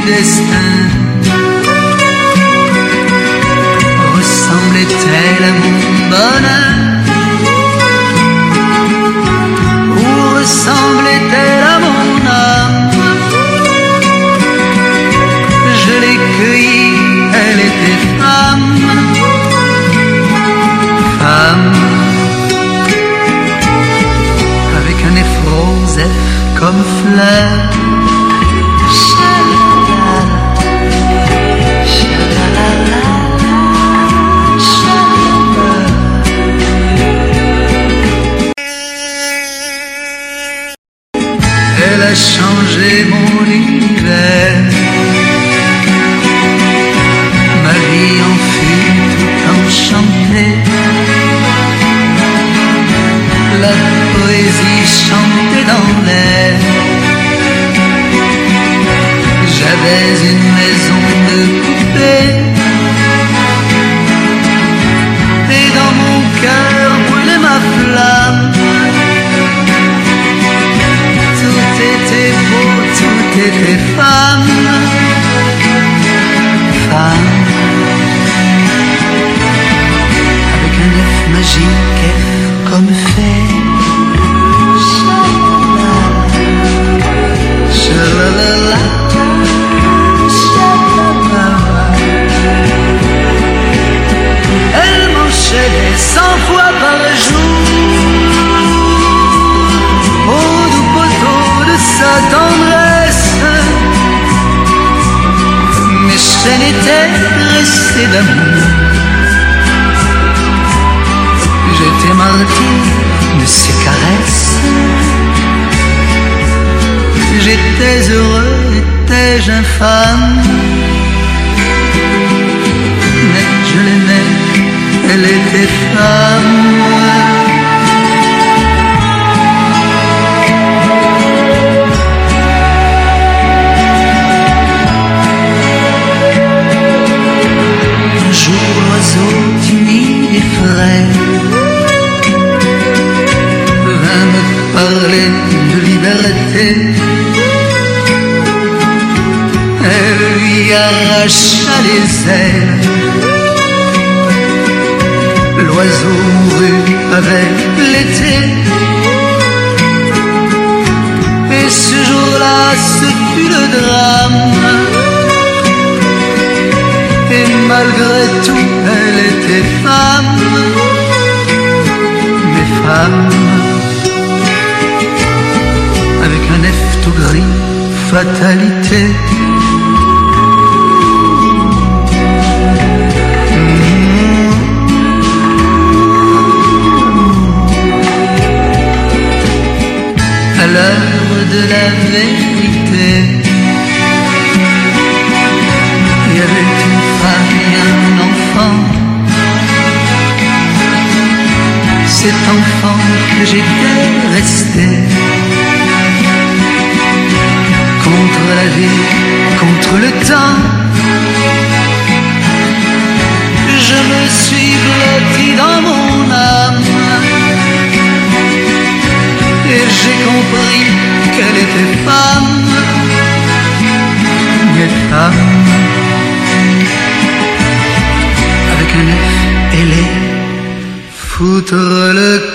destin. Ressemblait-elle à mon bonheur, ou ressemblait-elle à mon âme? Je l'ai cueillie, elle était femme, femme, avec un effrosé comme fleur. Elle a changé mon univers, ma vie en fut tout enchantée. La poésie chantait dans l'air. J'avais une maison de poupée, et dans mon cœur brûlait ma flamme. Tout était beau, tout était femme, femme, avec un œuf magique, œuf comme fait. Elle m'enchaînait 100 fois par jour au doux poteau de sa tendresse. Mes chaînes étaient dressées d'amour, j'étais martyr de ses caresses. J'étais heureux, étais-je infâme? Mais je l'aimais, elle était femme. Un jour l'oiseau timide et frais vint me parler de liberté. Elle lui arracha les ailes. L'oiseau mourut avec l'été. Et ce jour-là, ce fut le drame. Et malgré tout, elle était femme. Mais femme, avec un œuf tout gris, fatalité. À l'heure de la vérité, il y avait une femme et un enfant. Cet enfant que j'étais resté contre la vie, contre le temps. Je me suis blotti dans mon âme et j'ai compris qu'elle était femme, mais femme, avec un œuf ailé, foutre le